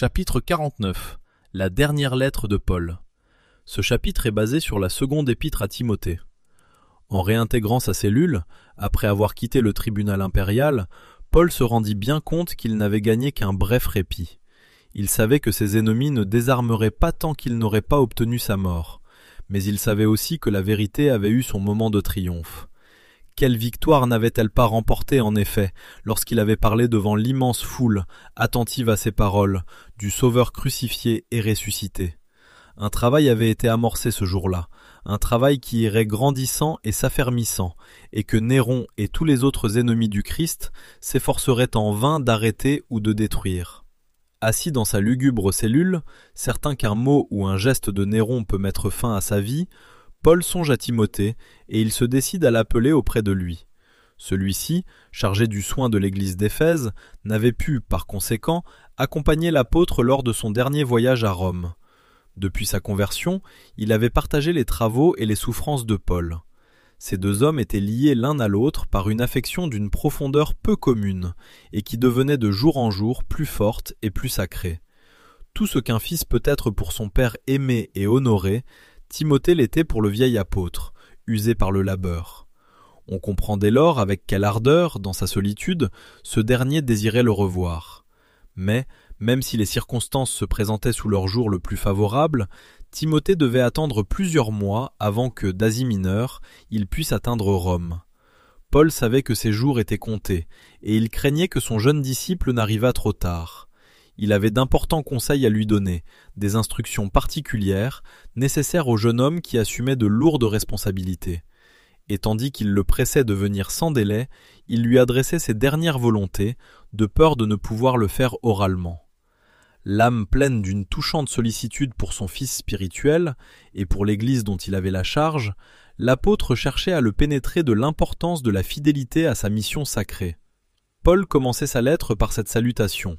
Chapitre 49. La dernière lettre de Paul. Ce chapitre est basé sur la seconde épître à Timothée. En réintégrant sa cellule, après avoir quitté le tribunal impérial, Paul se rendit bien compte qu'il n'avait gagné qu'un bref répit. Il savait que ses ennemis ne désarmeraient pas tant qu'il n'aurait pas obtenu sa mort, mais il savait aussi que la vérité avait eu son moment de triomphe. Quelle victoire n'avait-elle pas remportée en effet, lorsqu'il avait parlé devant l'immense foule, attentive à ses paroles, du Sauveur crucifié et ressuscité. Un travail avait été amorcé ce jour-là, un travail qui irait grandissant et s'affermissant, et que Néron et tous les autres ennemis du Christ s'efforceraient en vain d'arrêter ou de détruire. Assis dans sa lugubre cellule, certain qu'un mot ou un geste de Néron peut mettre fin à sa vie, Paul songe à Timothée et il se décide à l'appeler auprès de lui. Celui-ci, chargé du soin de l'église d'Éphèse, n'avait pu, par conséquent, accompagner l'apôtre lors de son dernier voyage à Rome. Depuis sa conversion, il avait partagé les travaux et les souffrances de Paul. Ces deux hommes étaient liés l'un à l'autre par une affection d'une profondeur peu commune, et qui devenait de jour en jour plus forte et plus sacrée. Tout ce qu'un fils peut être pour son père aimé et honoré, Timothée l'était pour le vieil apôtre, usé par le labeur. On comprend dès lors avec quelle ardeur, dans sa solitude, ce dernier désirait le revoir. Mais, même si les circonstances se présentaient sous leur jour le plus favorable, Timothée devait attendre plusieurs mois avant que, d'Asie mineure, il puisse atteindre Rome. Paul savait que ses jours étaient comptés, et il craignait que son jeune disciple n'arrivât trop tard. Il avait d'importants conseils à lui donner, des instructions particulières, nécessaires au jeune homme qui assumait de lourdes responsabilités. Et tandis qu'il le pressait de venir sans délai, il lui adressait ses dernières volontés, de peur de ne pouvoir le faire oralement. L'âme pleine d'une touchante sollicitude pour son fils spirituel, et pour l'Église dont il avait la charge, l'apôtre cherchait à le pénétrer de l'importance de la fidélité à sa mission sacrée. Paul commençait sa lettre par cette salutation.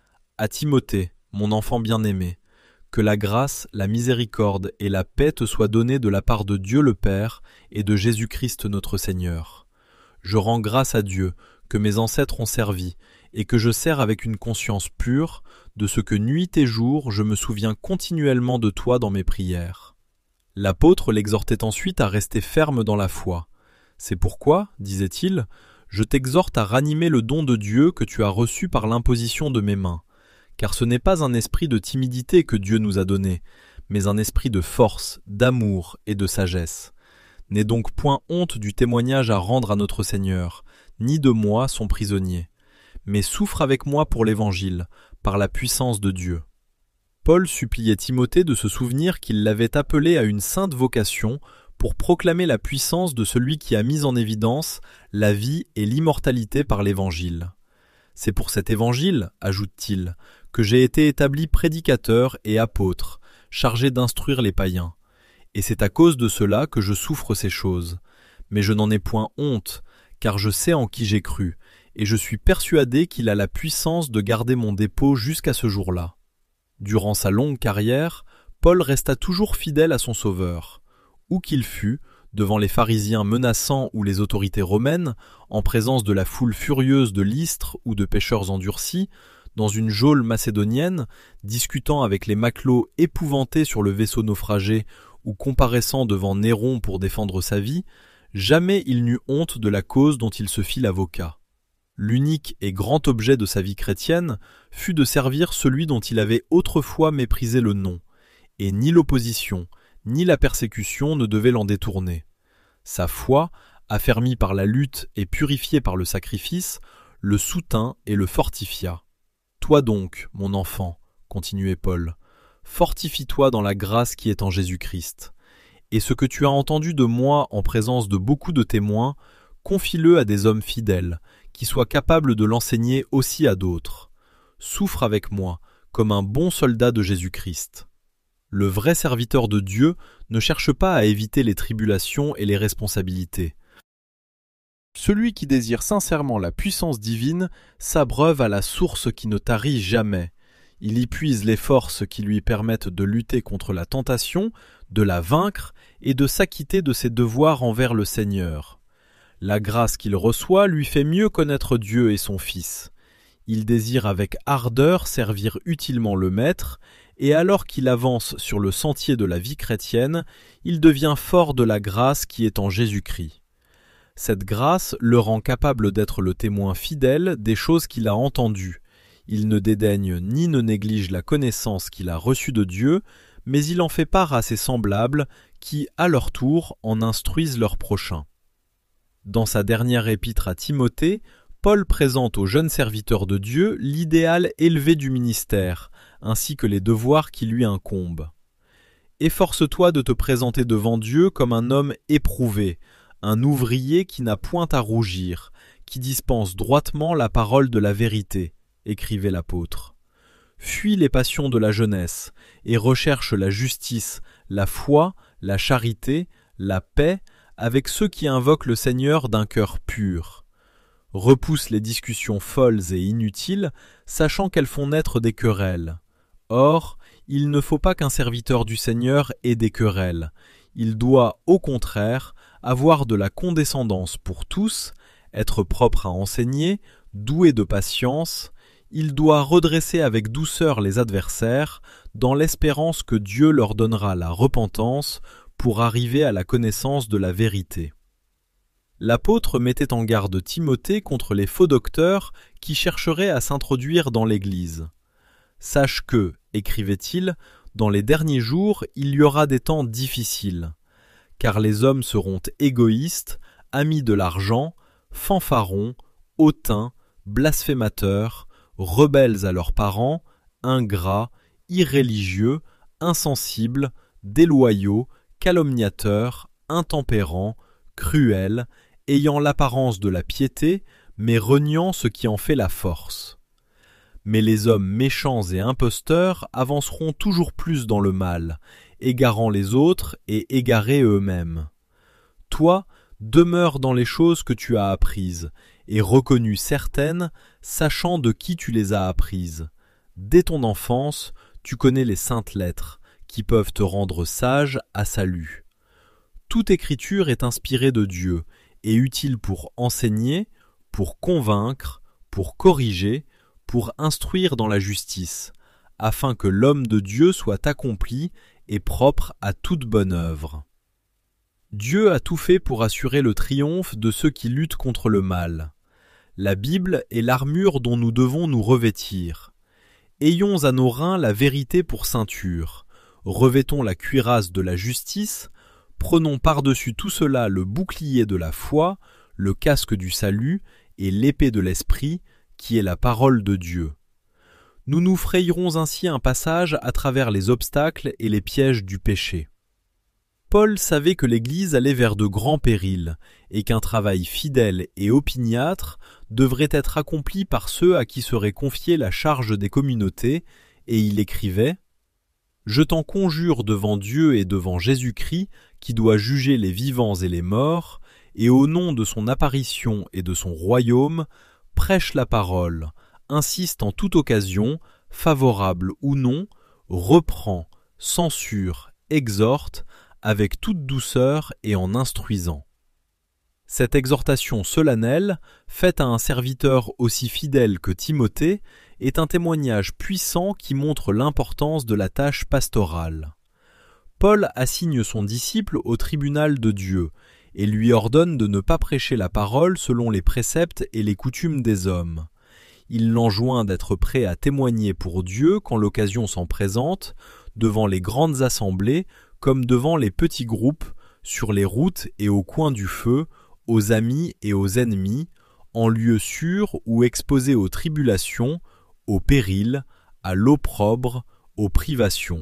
À Timothée, mon enfant bien-aimé, que la grâce, la miséricorde et la paix te soient données de la part de Dieu le Père et de Jésus-Christ notre Seigneur. Je rends grâce à Dieu que mes ancêtres ont servi et que je sers avec une conscience pure, de ce que nuit et jour je me souviens continuellement de toi dans mes prières. L'apôtre l'exhortait ensuite à rester ferme dans la foi. C'est pourquoi, disait-il, je t'exhorte à ranimer le don de Dieu que tu as reçu par l'imposition de mes mains. Car ce n'est pas un esprit de timidité que Dieu nous a donné, mais un esprit de force, d'amour et de sagesse. N'aie donc point honte du témoignage à rendre à notre Seigneur, ni de moi, son prisonnier, mais souffre avec moi pour l'Évangile, par la puissance de Dieu. Paul suppliait Timothée de se souvenir qu'il l'avait appelé à une sainte vocation pour proclamer la puissance de celui qui a mis en évidence la vie et l'immortalité par l'Évangile. C'est pour cet évangile, ajoute-t-il, que j'ai été établi prédicateur et apôtre, chargé d'instruire les païens. Et c'est à cause de cela que je souffre ces choses. Mais je n'en ai point honte, car je sais en qui j'ai cru, et je suis persuadé qu'il a la puissance de garder mon dépôt jusqu'à ce jour-là. Durant sa longue carrière, Paul resta toujours fidèle à son Sauveur. Où qu'il fût, devant les pharisiens menaçants ou les autorités romaines, en présence de la foule furieuse de Lystre ou de pêcheurs endurcis, dans une geôle macédonienne, discutant avec les matelots épouvantés sur le vaisseau naufragé ou comparaissant devant Néron pour défendre sa vie, jamais il n'eut honte de la cause dont il se fit l'avocat. L'unique et grand objet de sa vie chrétienne fut de servir celui dont il avait autrefois méprisé le nom, et ni l'opposition, ni la persécution ne devaient l'en détourner. Sa foi, affermie par la lutte et purifiée par le sacrifice, le soutint et le fortifia. Toi donc, mon enfant, continuait Paul, fortifie-toi dans la grâce qui est en Jésus-Christ. Et ce que tu as entendu de moi en présence de beaucoup de témoins, confie-le à des hommes fidèles, qui soient capables de l'enseigner aussi à d'autres. Souffre avec moi, comme un bon soldat de Jésus-Christ. Le vrai serviteur de Dieu ne cherche pas à éviter les tribulations et les responsabilités. Celui qui désire sincèrement la puissance divine s'abreuve à la source qui ne tarit jamais. Il y puise les forces qui lui permettent de lutter contre la tentation, de la vaincre et de s'acquitter de ses devoirs envers le Seigneur. La grâce qu'il reçoit lui fait mieux connaître Dieu et son Fils. Il désire avec ardeur servir utilement le Maître, et alors qu'il avance sur le sentier de la vie chrétienne, il devient fort de la grâce qui est en Jésus-Christ. Cette grâce le rend capable d'être le témoin fidèle des choses qu'il a entendues. Il ne dédaigne ni ne néglige la connaissance qu'il a reçue de Dieu, mais il en fait part à ses semblables qui, à leur tour, en instruisent leurs prochains. Dans sa dernière épître à Timothée, Paul présente aux jeunes serviteurs de Dieu l'idéal élevé du ministère, ainsi que les devoirs qui lui incombent. Efforce-toi de te présenter devant Dieu comme un homme éprouvé, un ouvrier qui n'a point à rougir, qui dispense droitement la parole de la vérité, écrivait l'apôtre. Fuis les passions de la jeunesse et recherche la justice, la foi, la charité, la paix avec ceux qui invoquent le Seigneur d'un cœur pur. Repousse les discussions folles et inutiles, sachant qu'elles font naître des querelles. Or, il ne faut pas qu'un serviteur du Seigneur ait des querelles. Il doit, au contraire, avoir de la condescendance pour tous, être propre à enseigner, doué de patience. Il doit redresser avec douceur les adversaires, dans l'espérance que Dieu leur donnera la repentance pour arriver à la connaissance de la vérité. L'apôtre mettait en garde Timothée contre les faux docteurs qui chercheraient à s'introduire dans l'Église. « Sache que, écrivait-il, dans les derniers jours, il y aura des temps difficiles, car les hommes seront égoïstes, amis de l'argent, fanfarons, hautains, blasphémateurs, rebelles à leurs parents, ingrats, irréligieux, insensibles, déloyaux, calomniateurs, intempérants, cruels, ayant l'apparence de la piété, mais reniant ce qui en fait la force. Mais les hommes méchants et imposteurs avanceront toujours plus dans le mal, égarant les autres et égarés eux-mêmes. Toi, demeure dans les choses que tu as apprises, et reconnues certaines, sachant de qui tu les as apprises. Dès ton enfance, tu connais les saintes lettres, qui peuvent te rendre sage à salut. Toute écriture est inspirée de Dieu, et utile pour enseigner, pour convaincre, pour corriger, pour instruire dans la justice, afin que l'homme de Dieu soit accompli et propre à toute bonne œuvre. Dieu a tout fait pour assurer le triomphe de ceux qui luttent contre le mal. La Bible est l'armure dont nous devons nous revêtir. Ayons à nos reins la vérité pour ceinture, revêtons la cuirasse de la justice, prenons par-dessus tout cela le bouclier de la foi, le casque du salut et l'épée de l'esprit, qui est la parole de Dieu. Nous nous frayerons ainsi un passage à travers les obstacles et les pièges du péché. Paul savait que l'Église allait vers de grands périls et qu'un travail fidèle et opiniâtre devrait être accompli par ceux à qui serait confiée la charge des communautés, et il écrivait « Je t'en conjure devant Dieu et devant Jésus-Christ, qui doit juger les vivants et les morts, et au nom de son apparition et de son royaume, prêche la parole, insiste en toute occasion, favorable ou non, reprend, censure, exhorte, avec toute douceur et en instruisant. » Cette exhortation solennelle, faite à un serviteur aussi fidèle que Timothée, est un témoignage puissant qui montre l'importance de la tâche pastorale. Paul assigne son disciple au tribunal de Dieu et lui ordonne de ne pas prêcher la parole selon les préceptes et les coutumes des hommes. Il l'enjoint d'être prêt à témoigner pour Dieu quand l'occasion s'en présente, devant les grandes assemblées comme devant les petits groupes, sur les routes et au coin du feu, aux amis et aux ennemis, en lieu sûr ou exposé aux tribulations, aux périls, à l'opprobre, aux privations.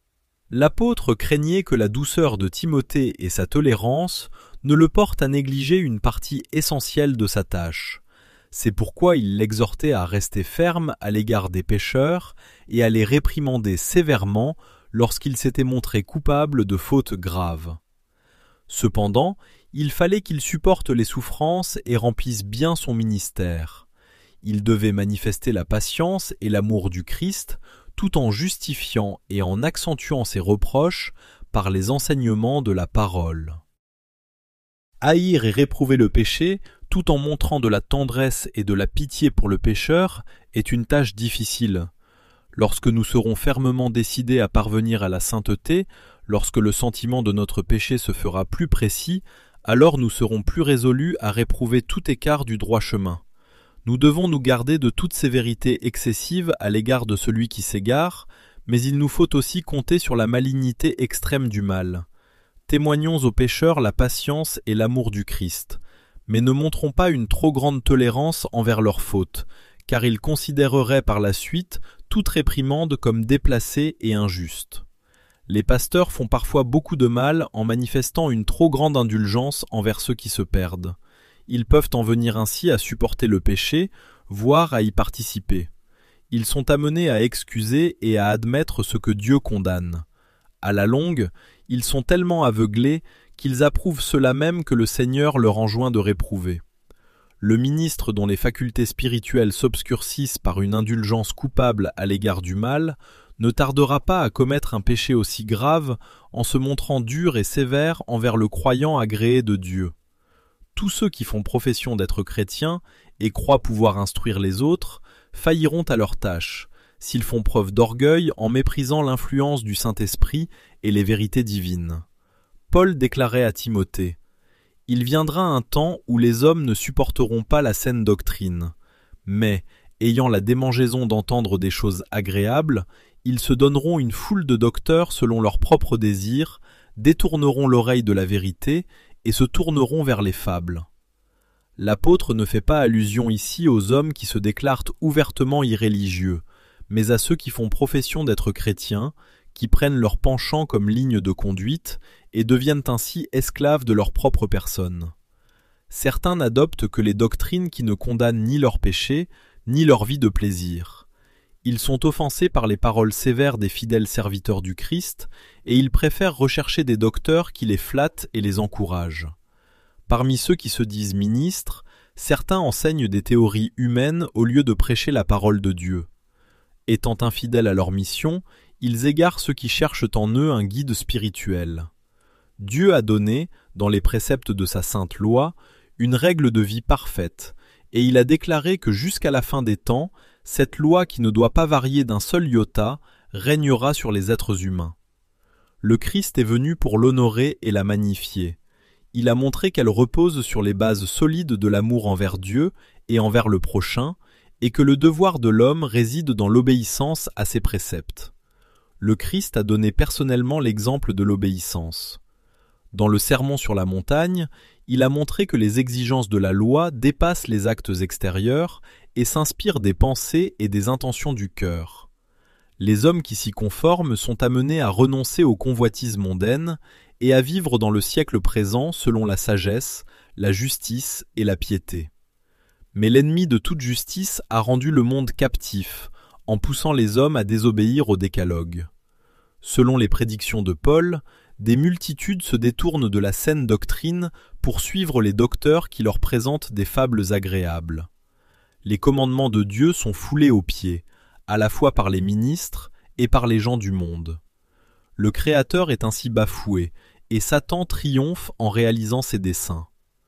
L'apôtre craignait que la douceur de Timothée et sa tolérance ne le portent à négliger une partie essentielle de sa tâche. C'est pourquoi il l'exhortait à rester ferme à l'égard des pécheurs et à les réprimander sévèrement lorsqu'il s'était montré coupable de fautes graves. Cependant, il fallait qu'il supporte les souffrances et remplisse bien son ministère. Il devait manifester la patience et l'amour du Christ, tout en justifiant et en accentuant ses reproches par les enseignements de la parole. Haïr et réprouver le péché, tout en montrant de la tendresse et de la pitié pour le pécheur, est une tâche difficile. Lorsque nous serons fermement décidés à parvenir à la sainteté, lorsque le sentiment de notre péché se fera plus précis, alors nous serons plus résolus à réprouver tout écart du droit chemin. Nous devons nous garder de toute sévérité excessive à l'égard de celui qui s'égare, mais il nous faut aussi compter sur la malignité extrême du mal. Témoignons aux pécheurs la patience et l'amour du Christ, mais ne montrons pas une trop grande tolérance envers leurs fautes, car ils considéreraient par la suite toute réprimande comme déplacée et injuste. Les pasteurs font parfois beaucoup de mal en manifestant une trop grande indulgence envers ceux qui se perdent. Ils peuvent en venir ainsi à supporter le péché, voire à y participer. Ils sont amenés à excuser et à admettre ce que Dieu condamne. À la longue, ils sont tellement aveuglés qu'ils approuvent cela même que le Seigneur leur enjoint de réprouver. Le ministre dont les facultés spirituelles s'obscurcissent par une indulgence coupable à l'égard du mal ne tardera pas à commettre un péché aussi grave en se montrant dur et sévère envers le croyant agréé de Dieu. Tous ceux qui font profession d'être chrétiens et croient pouvoir instruire les autres failliront à leur tâche, s'ils font preuve d'orgueil en méprisant l'influence du Saint-Esprit et les vérités divines. Paul déclarait à Timothée : « Il viendra un temps où les hommes ne supporteront pas la saine doctrine, mais, ayant la démangeaison d'entendre des choses agréables, ils se donneront une foule de docteurs selon leurs propres désirs, détourneront l'oreille de la vérité et se tourneront vers les fables. » L'apôtre ne fait pas allusion ici aux hommes qui se déclarent ouvertement irréligieux, mais à ceux qui font profession d'être chrétiens, qui prennent leur penchant comme ligne de conduite et deviennent ainsi esclaves de leur propre personne. Certains n'adoptent que les doctrines qui ne condamnent ni leur péché, ni leur vie de plaisir. Ils sont offensés par les paroles sévères des fidèles serviteurs du Christ, et ils préfèrent rechercher des docteurs qui les flattent et les encouragent. Parmi ceux qui se disent ministres, certains enseignent des théories humaines au lieu de prêcher la parole de Dieu. Étant infidèles à leur mission, ils égarent ceux qui cherchent en eux un guide spirituel. Dieu a donné, dans les préceptes de sa sainte loi, une règle de vie parfaite, et il a déclaré que jusqu'à la fin des temps, cette loi qui ne doit pas varier d'un seul iota régnera sur les êtres humains. Le Christ est venu pour l'honorer et la magnifier. Il a montré qu'elle repose sur les bases solides de l'amour envers Dieu et envers le prochain, et que le devoir de l'homme réside dans l'obéissance à ses préceptes. Le Christ a donné personnellement l'exemple de l'obéissance. Dans le Sermon sur la montagne, il a montré que les exigences de la loi dépassent les actes extérieurs et s'inspirent des pensées et des intentions du cœur. Les hommes qui s'y conforment sont amenés à renoncer aux convoitises mondaines et à vivre dans le siècle présent selon la sagesse, la justice et la piété. Mais l'ennemi de toute justice a rendu le monde captif, en poussant les hommes à désobéir au décalogue. Selon les prédictions de Paul, des multitudes se détournent de la saine doctrine pour suivre les docteurs qui leur présentent des fables agréables. Les commandements de Dieu sont foulés aux pieds, à la fois par les ministres et par les gens du monde. Le Créateur est ainsi bafoué, et Satan triomphe en réalisant ses desseins.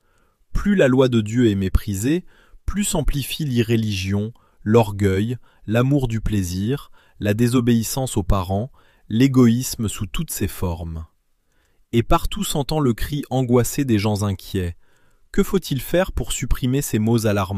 Plus la loi de Dieu est méprisée, plus s'amplifie l'irréligion, l'orgueil, l'amour du plaisir, la désobéissance aux parents, l'égoïsme sous toutes ses formes. Et partout s'entend le cri angoissé des gens inquiets. Que faut-il faire pour supprimer ces maux alarmants ?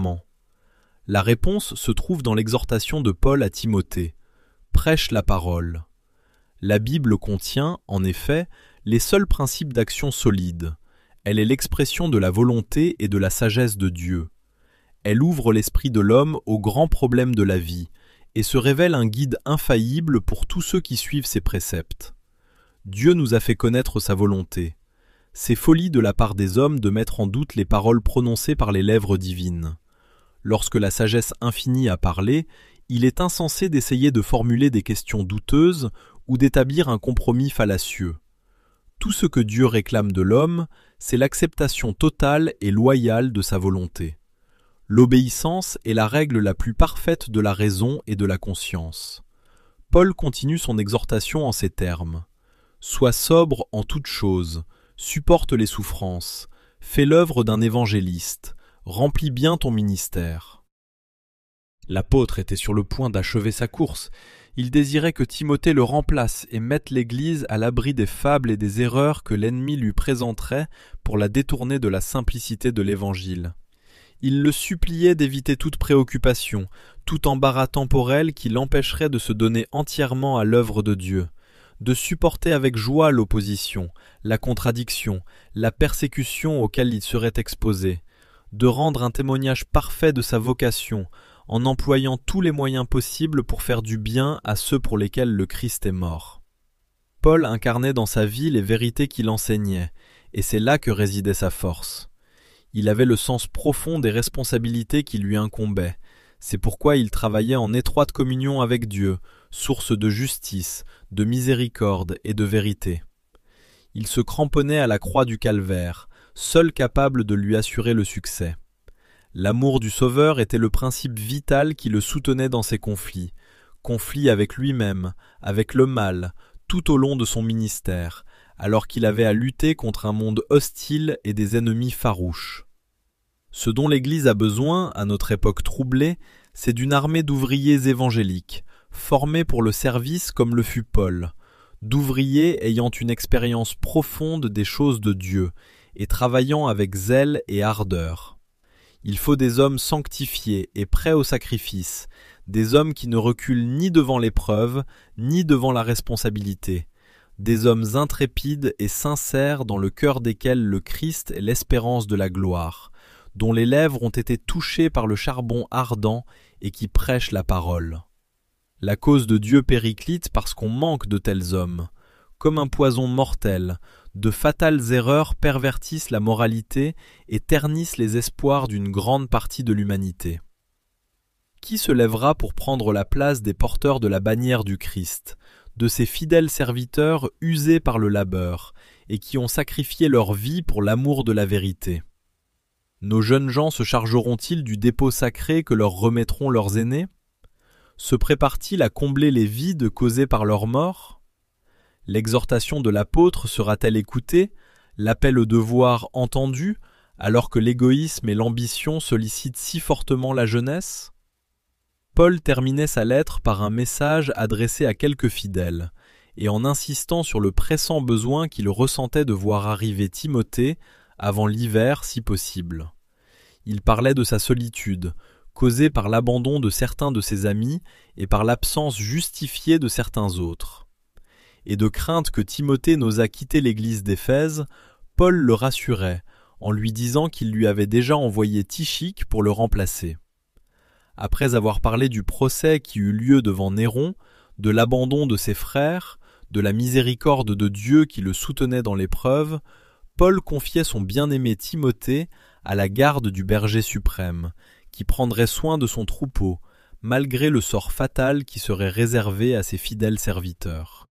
La réponse se trouve dans l'exhortation de Paul à Timothée. Prêche la parole. La Bible contient, en effet, les seuls principes d'action solides. Elle est l'expression de la volonté et de la sagesse de Dieu. Elle ouvre l'esprit de l'homme aux grands problèmes de la vie et se révèle un guide infaillible pour tous ceux qui suivent ses préceptes. Dieu nous a fait connaître sa volonté. C'est folie de la part des hommes de mettre en doute les paroles prononcées par les lèvres divines. Lorsque la sagesse infinie a parlé, il est insensé d'essayer de formuler des questions douteuses ou d'établir un compromis fallacieux. Tout ce que Dieu réclame de l'homme, c'est l'acceptation totale et loyale de sa volonté. L'obéissance est la règle la plus parfaite de la raison et de la conscience. Paul continue son exhortation en ces termes. « Sois sobre en toutes choses, supporte les souffrances, fais l'œuvre d'un évangéliste, remplis bien ton ministère. » L'apôtre était sur le point d'achever sa course. Il désirait que Timothée le remplace et mette l'Église à l'abri des fables et des erreurs que l'ennemi lui présenterait pour la détourner de la simplicité de l'Évangile. Il le suppliait d'éviter toute préoccupation, tout embarras temporel qui l'empêcherait de se donner entièrement à l'œuvre de Dieu, de supporter avec joie l'opposition, la contradiction, la persécution auxquelles il serait exposé, de rendre un témoignage parfait de sa vocation, en employant tous les moyens possibles pour faire du bien à ceux pour lesquels le Christ est mort. Paul incarnait dans sa vie les vérités qu'il enseignait, et c'est là que résidait sa force. Il avait le sens profond des responsabilités qui lui incombaient. C'est pourquoi il travaillait en étroite communion avec Dieu, source de justice, de miséricorde et de vérité. Il se cramponnait à la croix du calvaire, seul capable de lui assurer le succès. L'amour du Sauveur était le principe vital qui le soutenait dans ses conflits avec lui-même, avec le mal, tout au long de son ministère, alors qu'il avait à lutter contre un monde hostile et des ennemis farouches. Ce dont l'Église a besoin, à notre époque troublée, c'est d'une armée d'ouvriers évangéliques, formés pour le service comme le fut Paul, d'ouvriers ayant une expérience profonde des choses de Dieu et travaillant avec zèle et ardeur. Il faut des hommes sanctifiés et prêts au sacrifice, des hommes qui ne reculent ni devant l'épreuve, ni devant la responsabilité, des hommes intrépides et sincères dans le cœur desquels le Christ est l'espérance de la gloire, dont les lèvres ont été touchées par le charbon ardent et qui prêchent la parole. La cause de Dieu périclite parce qu'on manque de tels hommes. Comme un poison mortel, de fatales erreurs pervertissent la moralité et ternissent les espoirs d'une grande partie de l'humanité. Qui se lèvera pour prendre la place des porteurs de la bannière du Christ, de ces fidèles serviteurs usés par le labeur et qui ont sacrifié leur vie pour l'amour de la vérité? Nos jeunes gens se chargeront-ils du dépôt sacré que leur remettront leurs aînés? Se préparent-ils à combler les vides causés par leur mort? L'exhortation de l'apôtre sera-t-elle écoutée, l'appel au devoir entendu, alors que l'égoïsme et l'ambition sollicitent si fortement la jeunesse? Paul terminait sa lettre par un message adressé à quelques fidèles, et en insistant sur le pressant besoin qu'il ressentait de voir arriver Timothée avant l'hiver si possible. Il parlait de sa solitude, causée par l'abandon de certains de ses amis et par l'absence justifiée de certains autres. Et de crainte que Timothée n'osât quitter l'église d'Éphèse, Paul le rassurait en lui disant qu'il lui avait déjà envoyé Tychik pour le remplacer. Après avoir parlé du procès qui eut lieu devant Néron, de l'abandon de ses frères, de la miséricorde de Dieu qui le soutenait dans l'épreuve, Paul confiait son bien-aimé Timothée à la garde du berger suprême, qui prendrait soin de son troupeau, malgré le sort fatal qui serait réservé à ses fidèles serviteurs.